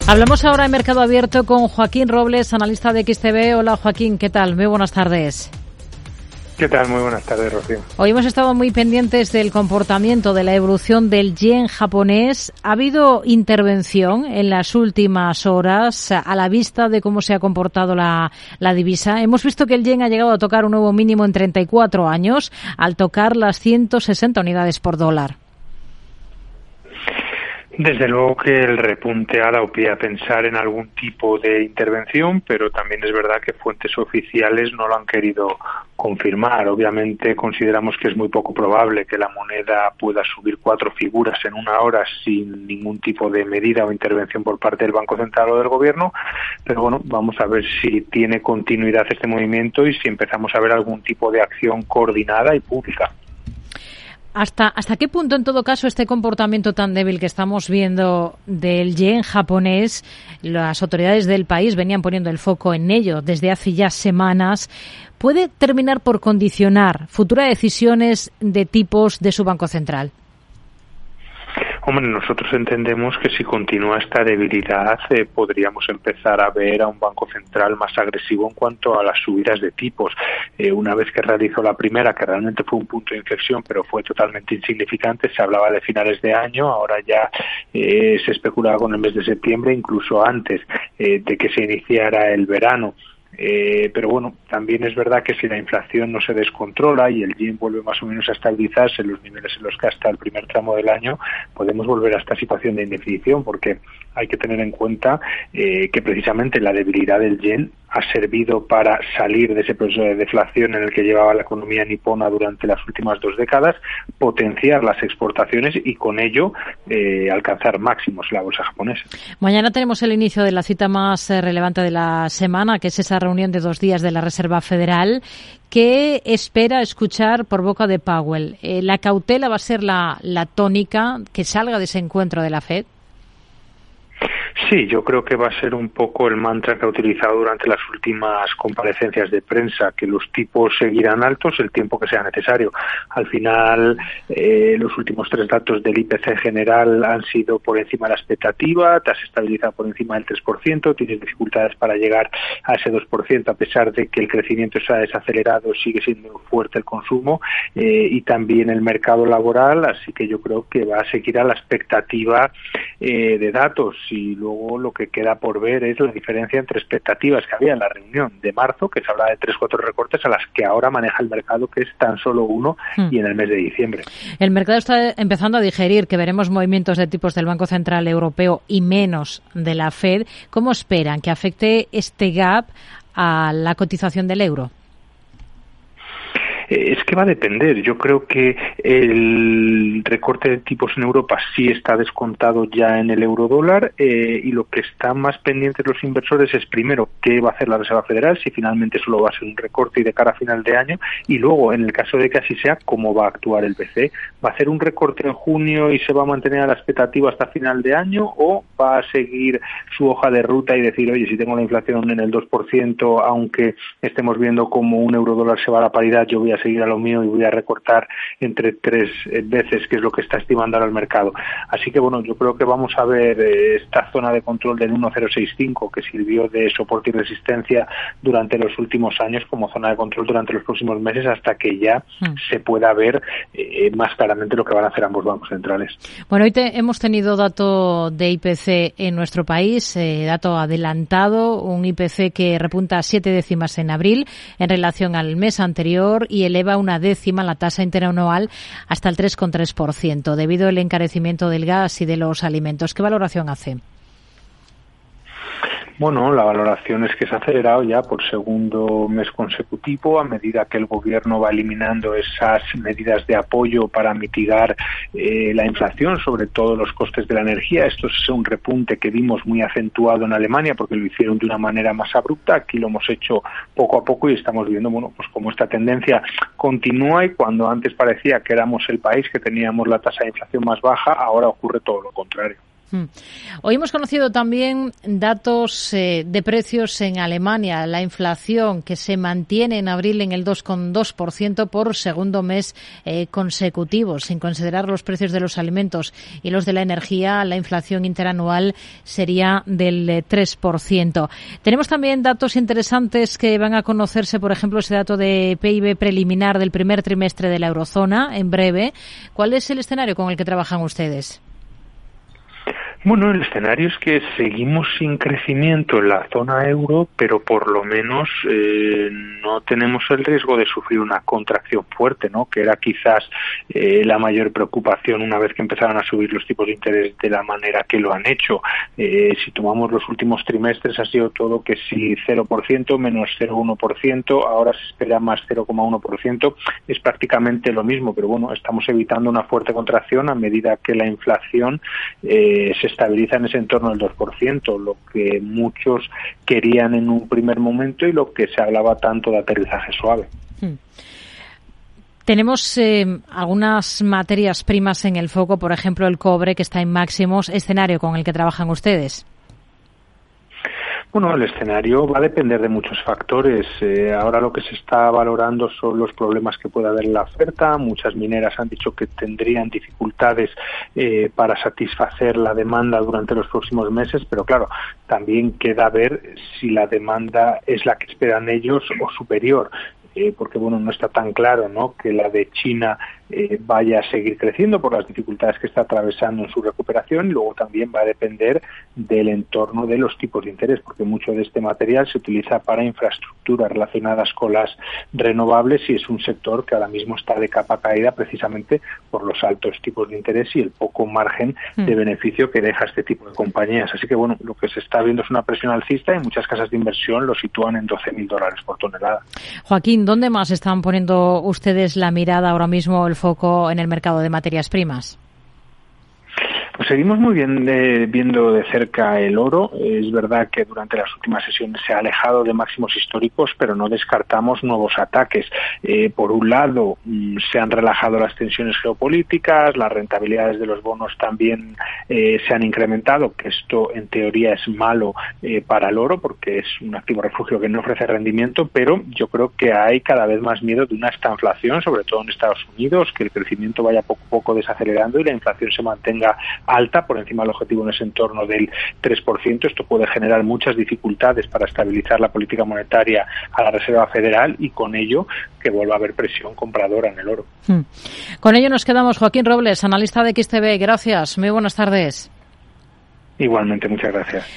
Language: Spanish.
Hablamos ahora en Mercado Abierto con Joaquín Robles, analista de XTB. Hola Joaquín, ¿qué tal? Muy buenas tardes. ¿Qué tal? Muy buenas tardes, Rocío. Hoy hemos estado muy pendientes del comportamiento, de la evolución del yen japonés. ¿Ha habido intervención en las últimas horas a la vista de cómo se ha comportado la divisa? Hemos visto que el yen ha llegado a tocar un nuevo mínimo en 34 años al tocar las 160 unidades por dólar. Desde luego que el repunte ha dado pie a pensar en algún tipo de intervención, pero también es verdad que fuentes oficiales no lo han querido confirmar. Obviamente consideramos que es muy poco probable que la moneda pueda subir 4 figuras en una hora sin ningún tipo de medida o intervención por parte del Banco Central o del Gobierno, pero bueno, vamos a ver si tiene continuidad este movimiento y si empezamos a ver algún tipo de acción coordinada y pública. ¿Hasta qué punto, en todo caso, este comportamiento tan débil que estamos viendo del yen japonés, las autoridades del país venían poniendo el foco en ello desde hace ya semanas, puede terminar por condicionar futuras decisiones de tipos de su Banco Central? Hombre, nosotros entendemos que si continúa esta debilidad podríamos empezar a ver a un Banco Central más agresivo en cuanto a las subidas de tipos. Una vez que realizó la primera, que realmente fue un punto de inflexión, pero fue totalmente insignificante, se hablaba de finales de año, ahora ya se especulaba con el mes de septiembre, incluso antes de que se iniciara el verano. Pero bueno, también es verdad que si la inflación no se descontrola y el yen vuelve más o menos a estabilizarse en los niveles en los que hasta el primer tramo del año, podemos volver a esta situación de indefinición, porque hay que tener en cuenta que precisamente la debilidad del yen ha servido para salir de ese proceso de deflación en el que llevaba la economía nipona durante las últimas 2 décadas, potenciar las exportaciones y con ello alcanzar máximos en la bolsa japonesa. Mañana tenemos el inicio de la cita más relevante de la semana, que es esa reunión de 2 días de la Reserva Federal. ¿Qué espera escuchar por boca de Powell? ¿La cautela va a ser la tónica que salga de ese encuentro de la FED? Sí, yo creo que va a ser un poco el mantra que ha utilizado durante las últimas comparecencias de prensa, que los tipos seguirán altos el tiempo que sea necesario. Al final, los últimos 3 datos del IPC general han sido por encima de la expectativa, te has estabilizado por encima del 3%, tienes dificultades para llegar a ese 2%, a pesar de que el crecimiento se ha desacelerado, sigue siendo fuerte el consumo y también el mercado laboral, así que yo creo que va a seguir a la expectativa de datos, y luego lo que queda por ver es la diferencia entre expectativas que había en la reunión de marzo, que se hablaba de 3-4 recortes, a las que ahora maneja el mercado, que es tan solo 1, y en el mes de diciembre. El mercado está empezando a digerir que veremos movimientos de tipos del Banco Central Europeo y menos de la FED. ¿Cómo esperan que afecte este gap a la cotización del euro? Es que va a depender. Yo creo que el recorte de tipos en Europa sí está descontado ya en el euro-dólar y lo que están más pendientes los inversores es, primero, qué va a hacer la Reserva Federal, si finalmente solo va a ser un recorte y de cara a final de año, y luego, en el caso de que así sea, cómo va a actuar el BCE. ¿Va a hacer un recorte en junio y se va a mantener a la expectativa hasta final de año, o va a seguir su hoja de ruta y decir, oye, si tengo la inflación en el 2%, aunque estemos viendo como un euro-dólar se va a la paridad, yo voy a seguir a lo mío y voy a recortar entre 3 veces, que es lo que está estimando ahora el mercado? Así que bueno, yo creo que vamos a ver esta zona de control del 1,065 que sirvió de soporte y resistencia durante los últimos años como zona de control durante los próximos meses, hasta que ya se pueda ver más claramente lo que van a hacer ambos bancos centrales. Bueno, hoy hemos tenido dato de IPC en nuestro país, dato adelantado, un IPC que repunta a 7 décimas en abril en relación al mes anterior y eleva 1 décima la tasa interanual hasta el 3,3%, debido al encarecimiento del gas y de los alimentos. ¿Qué valoración hace? Bueno, la valoración es que se ha acelerado ya por segundo mes consecutivo a medida que el gobierno va eliminando esas medidas de apoyo para mitigar la inflación, sobre todo los costes de la energía. Esto es un repunte que vimos muy acentuado en Alemania porque lo hicieron de una manera más abrupta. Aquí lo hemos hecho poco a poco y estamos viendo, bueno, pues cómo esta tendencia continúa, y cuando antes parecía que éramos el país que teníamos la tasa de inflación más baja, ahora ocurre todo lo contrario. Hoy hemos conocido también datos de precios en Alemania. La inflación que se mantiene en abril en el 2,2% por segundo mes consecutivo. Sin considerar los precios de los alimentos y los de la energía, la inflación interanual sería del 3%. Tenemos también datos interesantes que van a conocerse, por ejemplo, ese dato de PIB preliminar del primer trimestre de la eurozona en breve. ¿Cuál es el escenario con el que trabajan ustedes? Bueno, el escenario es que seguimos sin crecimiento en la zona euro, pero por lo menos no tenemos el riesgo de sufrir una contracción fuerte, ¿no? Que era quizás la mayor preocupación una vez que empezaron a subir los tipos de interés de la manera que lo han hecho. Si tomamos los últimos trimestres ha sido todo que si 0%, menos 0,1%, ahora se espera más 0,1%, es prácticamente lo mismo, pero bueno, estamos evitando una fuerte contracción a medida que la inflación se estabiliza en ese entorno del 2%, lo que muchos querían en un primer momento y lo que se hablaba tanto de aterrizaje suave. Tenemos algunas materias primas en el foco, por ejemplo el cobre, que está en máximos. ¿Escenario con el que trabajan ustedes? Bueno, el escenario va a depender de muchos factores. Ahora lo que se está valorando son los problemas que puede haber en la oferta. Muchas mineras han dicho que tendrían dificultades para satisfacer la demanda durante los próximos meses, pero claro, también queda ver si la demanda es la que esperan ellos o superior. Porque bueno, no está tan claro, ¿no?, que la de China vaya a seguir creciendo por las dificultades que está atravesando en su recuperación, y luego también va a depender del entorno de los tipos de interés, porque mucho de este material se utiliza para infraestructuras relacionadas con las renovables y es un sector que ahora mismo está de capa caída precisamente por los altos tipos de interés y el poco margen de beneficio que deja este tipo de compañías. Así que bueno, lo que se está viendo es una presión alcista y muchas casas de inversión lo sitúan en $12.000 por tonelada. Joaquín, ¿dónde más están poniendo ustedes la mirada ahora mismo, el foco en el mercado de materias primas? Pues seguimos muy bien viendo de cerca el oro. Es verdad que durante las últimas sesiones se ha alejado de máximos históricos, pero no descartamos nuevos ataques. Por un lado, se han relajado las tensiones geopolíticas, las rentabilidades de los bonos también se han incrementado, que esto en teoría es malo para el oro, porque es un activo refugio que no ofrece rendimiento, pero yo creo que hay cada vez más miedo de una estanflación, sobre todo en Estados Unidos, que el crecimiento vaya poco a poco desacelerando y la inflación se mantenga alta, por encima del objetivo en ese entorno del 3%. Esto puede generar muchas dificultades para estabilizar la política monetaria a la Reserva Federal y con ello que vuelva a haber presión compradora en el oro. Con ello nos quedamos. Joaquín Robles, analista de XTB. Gracias. Muy buenas tardes. Igualmente, muchas gracias.